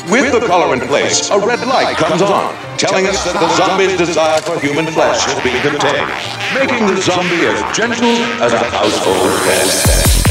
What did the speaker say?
With the collar in place, a red light comes on, telling us that the zombie's desire for human flesh has been contained, making the zombie as gentle as a household pet.